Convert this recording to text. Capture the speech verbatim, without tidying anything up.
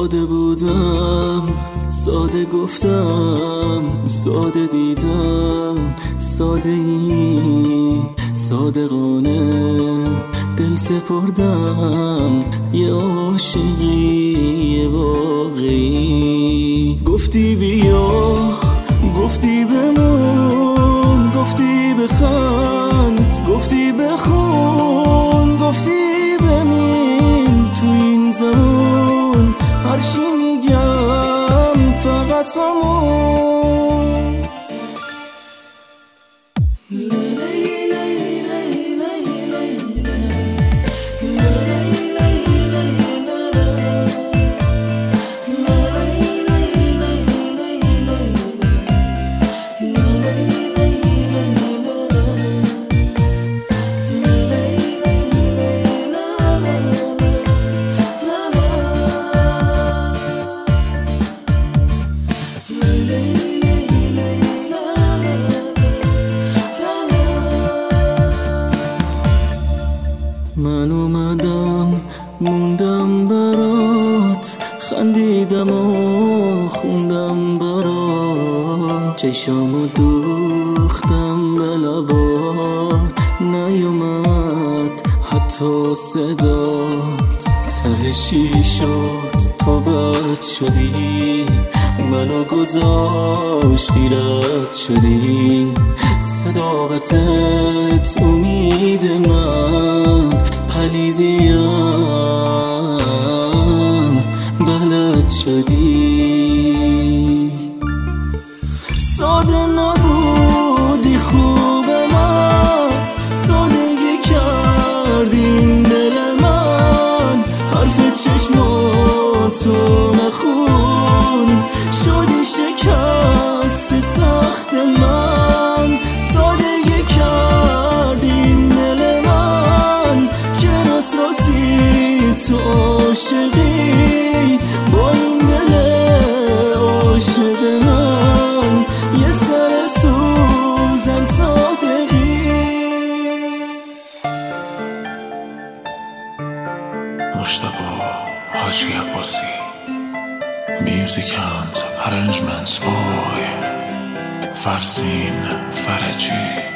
ساده بودم، ساده گفتم، ساده دیدم، ساده ای صادقانه دل سپردم، یه عاشقی یه واقعی. گفتی بیا، گفتی بمون، گفتی بخند، گفتی بخون، گفتی بمین تو این زمان. هر چی میگم فقط همون. من اومدم موندم برات، خندیدم و خوندم برات، چشامو دوختم به لبات، نیومد حتی صدات. تهشی شد تو بد شدی، منو گذاشتی رد شدی. صداقتت امید من، پلیدیم بلد شدی. ساده نبودی خوب من، سادگی کردین دل من. حرف چشماتو نخون، شدی شکست سخت من. سادگی کردین دل من، که راست راستی تو عاشقی. با این دل عاشق من، یه سر سوزن صادقی. مجتبی حاجی عباسی. Music and arrangements by فرزین فرجی.